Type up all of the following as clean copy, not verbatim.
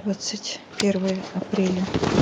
21 апреля.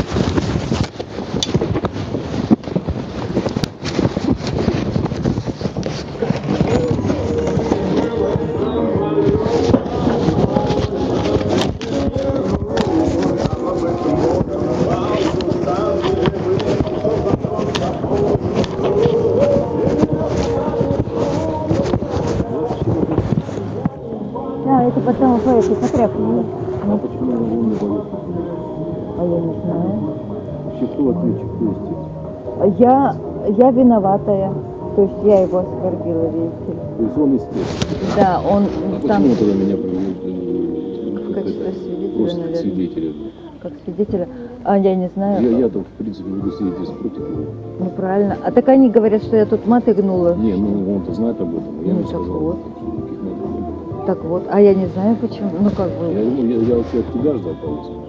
Да, это потому что это потряхнуло. А почему он не поехал? А я не знаю. Вообще, кто ответчик, кто истец? Я виноватая. То есть я его оскорбила, видите ли. То есть он истец. Да, он А там почему тогда меня в качестве свидетеля, просто наверное. как свидетеля? Как свидетеля. А я не знаю. Я-то, в принципе, буду сидеть здесь против его. Ну правильно. А так они говорят, что я тут маты гнула. Не, ну он-то знает об этом. Я Ну, ему так сказал, вот. что никаких матов не было. Так вот, а я не знаю почему. Ну как бы. Я вообще от тебя ждал повестку.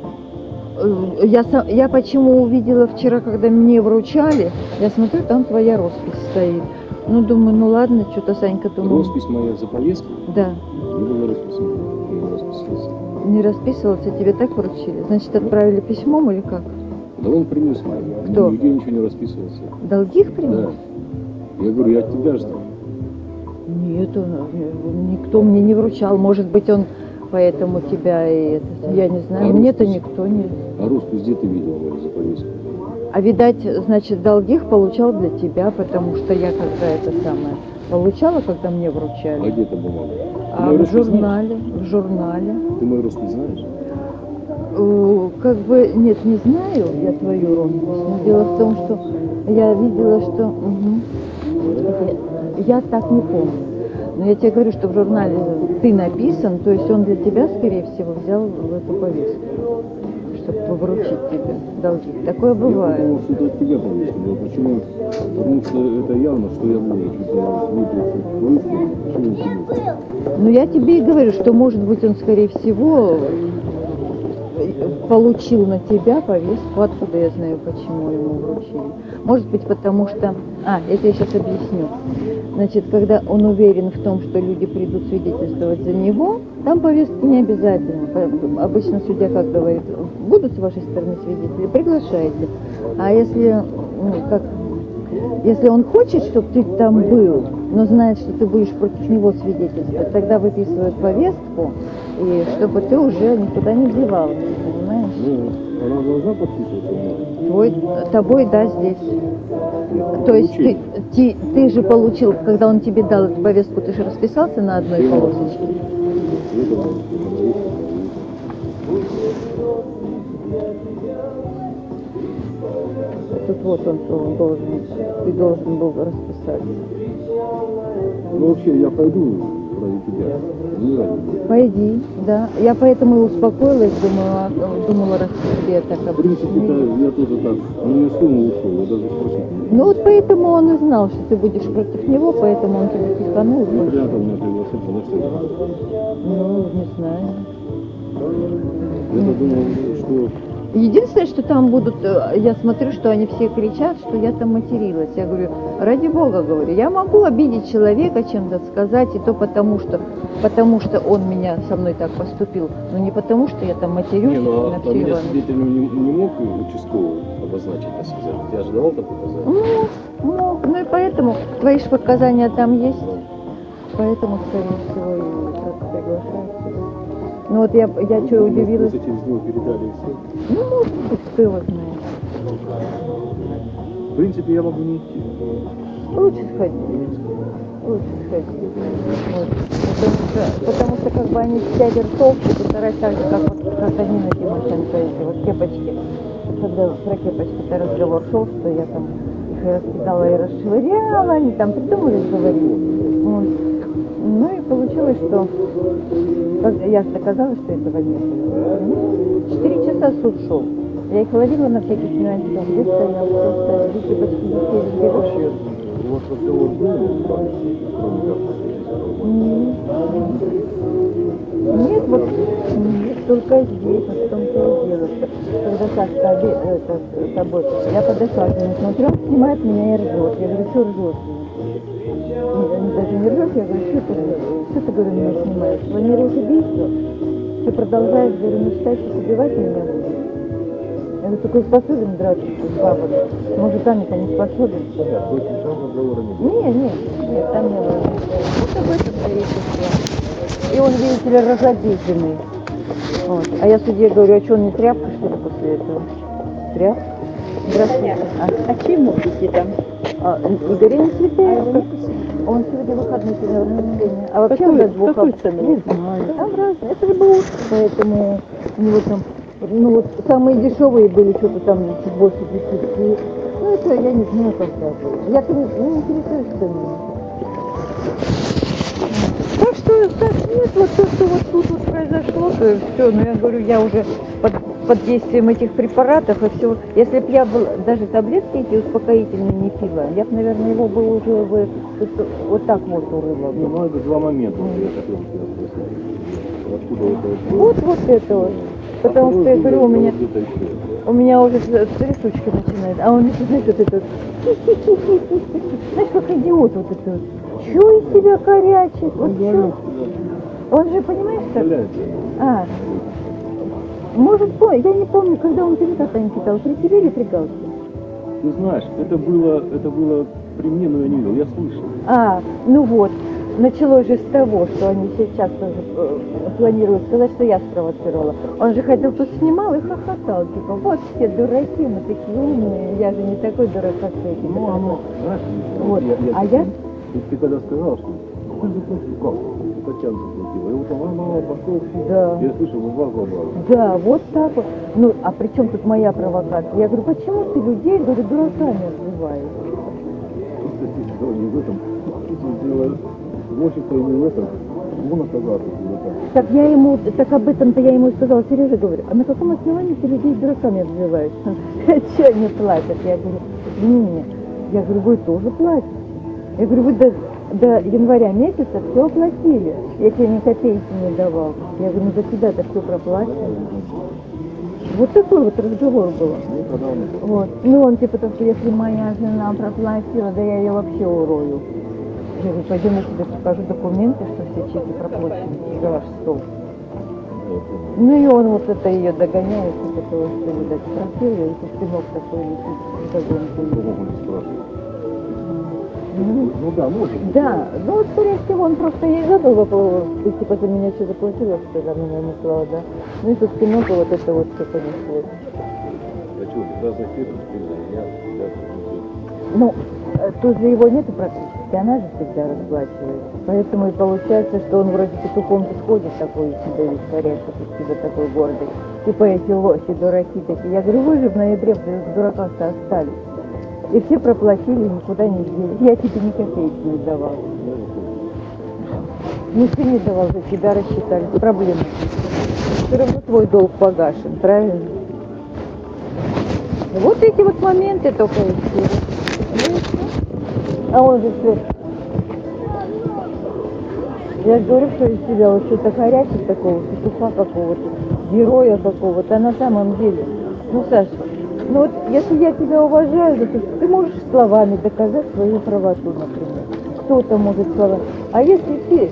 Я почему увидела вчера, когда мне вручали, я смотрю, там твоя роспись стоит. Ну, думаю, ну ладно, что-то Санька думал. Роспись моя за повестку? Да. Не было расписана. Не расписывался. Не расписывался, тебе так вручили? Значит, отправили письмом или как? Да он принес мне. Кто? Нигде ничего не расписывался. Долгих принес? Да. Я говорю, я от тебя ждал. Нет, никто мне не вручал. Может быть, он поэтому тебя и это, я не знаю. А Мне-то роспись? никто не... А роспись где ты видел мою за повестку? А видать, значит, долгих получал для тебя, потому что я когда это самое получала, когда мне А вручали. где эта бумага? А Ты мою в роспись журнале, в журнале. знаешь? Ты мою роспись знаешь? Как бы, нет, не знаю я твою роспись, но дело в том, что я видела, что... Я так не помню. Но я тебе говорю, что в журнале ты написан, то есть он для тебя, скорее всего, взял в эту повестку, чтобы вручить тебе долги. Такое Я бывает. подумал, что это от тебя повестка была. Почему? Потому что это явно, что я буду выписать повестку. Но я тебе и говорю, что, может быть, он, скорее всего, получил на тебя повестку. Откуда я знаю, почему ему вручили? Может быть, потому что... я тебе сейчас объясню. Значит, когда он уверен в том, что люди придут свидетельствовать за него, там повестки не обязательно. Обычно судья как говорит, будут с вашей стороны свидетели, приглашайте. А если, если он хочет, чтобы ты там был, но знает, что ты будешь против него свидетельствовать, тогда выписывают повестку, и чтобы ты уже никуда не девался, понимаешь? Ну, она должна подписываться? Тобой, да, здесь. То есть ты же получил, когда он тебе дал эту повестку, ты же расписался на одной полосочке? Тут вот он ты должен был расписаться. Ну вообще я пойду ради тебя, не ради тебя. Пойди, да. Я поэтому и успокоилась, думала, раз тебе так В принципе, я тоже так, не сумму ушел, я даже спросил. Ну вот поэтому он и знал, что ты будешь против него, поэтому он тебя пиханул. Ну, ребята меня пригласили, на что? Ну, не знаю. Я думал, что... Единственное, что там будут, я смотрю, что они все кричат, что я там материлась. Я говорю, ради Бога, говорю, я могу обидеть человека, чем-то сказать, и то потому что он меня со мной так поступил, но не потому, что я там матерюсь Не, ну на а все меня его. свидетелем не мог участковый обозначить на связь? Я же давал такое показание? Мог. Ну и поэтому твои же показания там есть, поэтому, скорее всего, и как приглашают. Ну вот я что удивилась. Может, через него передали и все? Ну, может быть, кто его знает. В принципе, я могу не идти. Лучше сходить. Лучше сходить. Вот. Потому что как бы они себя верховки постараются так же, как Нина Тимошенко, эти вот кепочки. Когда про кепочки-то разговор шел, что я там их раскидала и расшвыряла, они там придумали говорить. Вот. Ну и получилось, что я же доказала, что этого нет. 4 часа суд шел. Я их ловила на всяких нюансах, где стоял, кто стоял, где кепочки детей разберешь. У вас разговор был, Нет, вот нет, только здесь, вот в том-то и дело, что когда Сашка с тобой, я подошла к нему, смотрю, он снимает меня и ржет. Я говорю, что ржет? Даже не ржет, я говорю, что ты, говорю, меня снимаешь? Планируешь убийство? Все продолжаешь, говорю, настоящий убивать меня будет. Я говорю, такой способен драться с бабой. С мужиками-то не способен. Понятно, то есть там разговора не было. Нет, там не было. Вот об этом речь шла. И он, видите ли, разобиженный. Вот. А я судье говорю, а что, он не тряпка, что ли, после этого? Тряпка? Здравствуйте. А чем можете там? Игорь не Цветаев. Он сегодня выходной, сегодня воскресенье. А вообще Какой- уже двух... какой цены? Не знаю. Там разные. Это рыбоуст, поэтому у него там... Ну вот самые дешевые были что-то там чуть больше 10. Ну это я не знаю, как так. Я-то не интересуюсь ценами. Так что так нет, вот то, что вот тут вот произошло, то все. Но я говорю, я уже под действием этих препаратов и все. Если бы я был, даже таблетки эти успокоительные не пила, я бы, наверное, его бы уже вот так вот урыла. Не, ну это два момента, я хотел тебя спросить. Откуда это? Вот это вот. Потому что я говорю, у меня уже трясучка начинает, а он, знаешь, вот это вот, знаешь, как идиот вот это вот. Чё из себя корячит? Вот чё? Он же, понимаешь, как? Может, я не помню, когда он тебе как-то не читал, при тебе или при Галке? Ты знаешь, это было при мне, но я не видел, я слышал. Ну вот. Началось же с того, что они сейчас тоже планируют сказать, что я спровоцировала. Он же ходил тут снимал и хохотал, типа, вот все дураки, мы такие умные, я же не такой дурак, как эти. Ну, оно, знаешь, вот. Ты когда сказал, что какой заплатил, как? Татьяна заплатила. И вот он пошел, да. Я слышал, он вас забрал. Да, вот так вот. Ну, а при чем тут моя провокация? Я говорю, почему ты людей, говорю, дураками обзываешь? Дело не в этом. Дело в обществе, не в этом. Он оказался дураком. Так об этом-то я ему и сказала, Сережа, говорю, а на каком основании ты людей дураками обзываешь? Че они платят? Я говорю, извини меня. Я говорю, вы тоже платите. Я говорю, вы до января месяца все оплатили. Я тебе ни копейки не давал. Я говорю, ну за тебя-то все проплачено. Вот такой вот разговор был. Вот. Ну он типа, то, что если моя жена проплатила, да я ее вообще урою. Я говорю, пойдем я тебе покажу документы, что все чеки проплачены за ваш стол. Ну и он вот это ее догоняет, вот это вот, что, видать, спросил, и этот сынок такой летит, догонку. Ну да, может. Да, ну вот, скорее всего, он просто ей задал вопрос, ты типа за меня что заплатила, что ли, она ему сказала, да. Ну и тут сынок, и вот это вот все понеслось. А что, туда захитил, Ну, тут же его нету практически, она же всегда расплачивается. Поэтому и получается, что он вроде петухом ходит такой, из себя весь корячит, из себя такой гордый. Типа эти лохи, дураки такие. Я говорю, вы же в ноябре в дураках-то остались. И все проплатили, никуда не делись. Я тебе ни копейки не давал. Ну ты не давал, за тебя рассчитались. Проблема. Все равно твой долг погашен, правильно? Вот эти вот моменты только и все. А он же все. Я говорю, что из себя вот что-то горячит такого, петуха какого-то, героя какого-то. А на самом деле, ну, Саша, ну вот если я тебя уважаю, то ты можешь словами доказать свою правоту, например. Кто-то может словами. А если ты,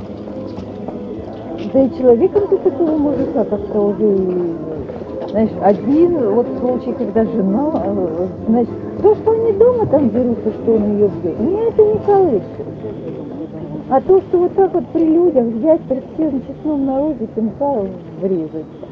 да и человеком ты такого мужика как-то уже, знаешь, один вот случай, когда жена, значит, то, что они дома там дерутся, что он ее бьет, меня это не колышет. А то, что вот так вот при людях взять, при всем честном народе, пинка врезать,